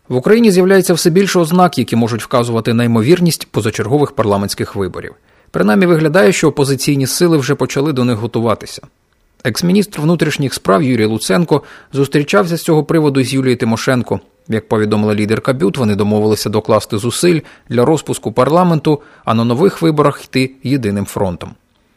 В Україні з'являється все більше ознак, які можуть вказувати на ймовірність позачергових парламентських виборів. Принаймні виглядає, що опозиційні сили вже почали до них готуватися. Екс-міністр внутрішніх справ Юрій Луценко зустрічався з цього приводу з Юлією Тимошенко. Як повідомила лідерка БЮТ, вони домовилися докласти зусиль для розпуску парламенту, а на нових виборах йти єдиним фронтом.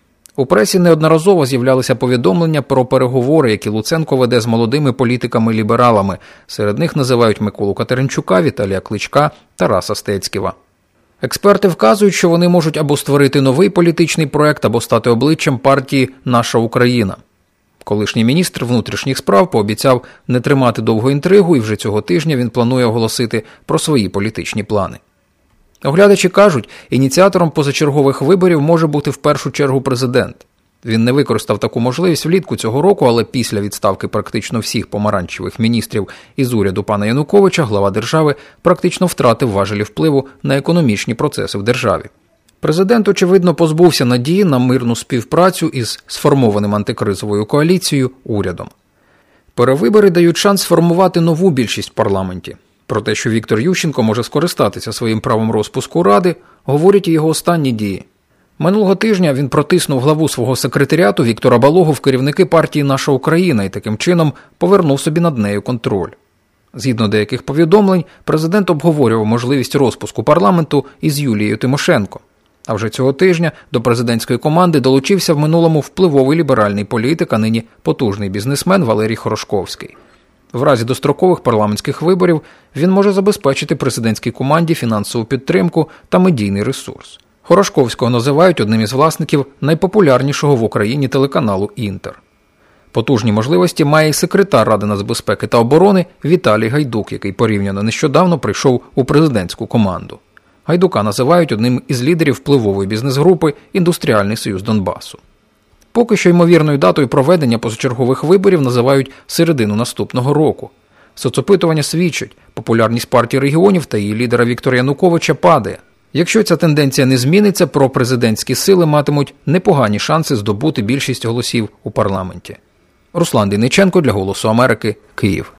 У пресі неодноразово з'являлися повідомлення про переговори, які Луценко веде з молодими політиками-лібералами. Серед них називають Миколу Катеринчука, Віталія Кличка, Тараса Стецьківа. Експерти вказують, що вони можуть або створити новий політичний проект, або стати обличчям партії «Наша Україна». Колишній міністр внутрішніх справ пообіцяв не тримати довгу інтригу, і вже цього тижня він планує оголосити про свої політичні плани. Оглядачі кажуть, ініціатором позачергових виборів може бути в першу чергу президент. Він не використав таку можливість влітку цього року, але після відставки практично всіх помаранчевих міністрів із уряду пана Януковича глава держави практично втратив важелі впливу на економічні процеси в державі. Президент, очевидно, позбувся надії на мирну співпрацю із сформованим антикризовою коаліцією урядом. Перевибори дають шанс сформувати нову більшість в парламенті. Про те, що Віктор Ющенко може скористатися своїм правом розпуску Ради, говорять і його останні дії. Минулого тижня він протиснув главу свого секретаріату Віктора Балогу в керівники партії «Наша Україна» і таким чином повернув собі над нею контроль. Згідно деяких повідомлень, президент обговорював можливість розпуску парламенту із Юлією Тимошенко. А вже цього тижня до президентської команди долучився в минулому впливовий ліберальний політик, а нині потужний бізнесмен Валерій Хорошковський. В разі дострокових парламентських виборів він може забезпечити президентській команді фінансову підтримку та медійний ресурс. Хорошковського називають одним із власників найпопулярнішого в Україні телеканалу «Інтер». Потужні можливості має і секретар Ради нацбезпеки та оборони Віталій Гайдук, який порівняно нещодавно прийшов у президентську команду. Гайдука називають одним із лідерів впливової бізнес-групи «Індустріальний союз Донбасу». Поки що ймовірною датою проведення позачергових виборів називають середину наступного року. Соцопитування свідчать, популярність партії регіонів та її лідера Віктора Януковича падає. Якщо ця тенденція не зміниться, пропрезидентські сили матимуть непогані шанси здобути більшість голосів у парламенті. Руслан Дейниченко для «Голосу Америки», Київ.